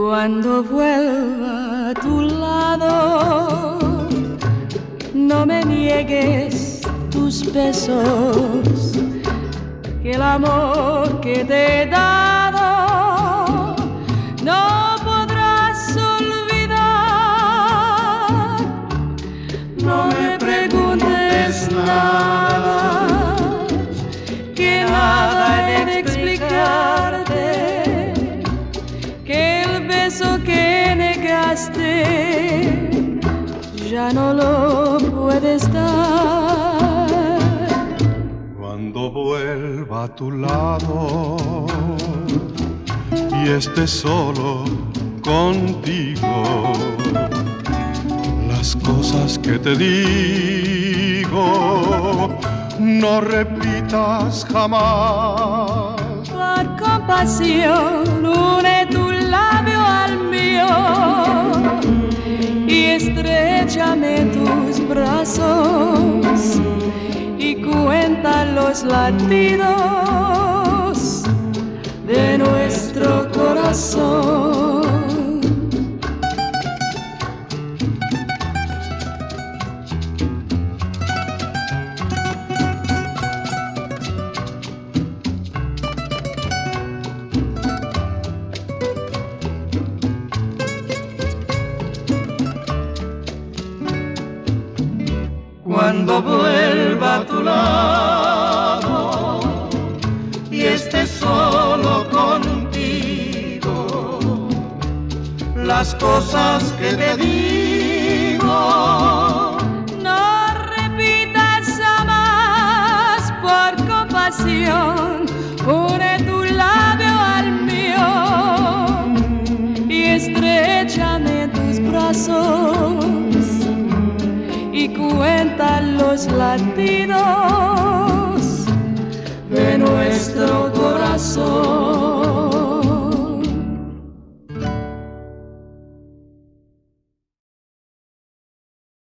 Cuando vuelva a tu lado, no me niegues tus besos, que el amor que te he dado no podrás olvidar. No me preguntes nada, que nada he de explicarte, que el beso que negaste ya no lo puedes dar. Cuando vuelva a tu lado y esté solo contigo, las cosas que te digo no repitas jamás. Por compasión une tu labio al mío y estréchame en tus brazos y cuenta los latidos de nuestro corazón. Cuando vuelva a tu lado y esté solo contigo, las cosas que te digo no repitas jamás. Por compasión une tu labio al mío y estréchame en tus brazos y cuenta los latidos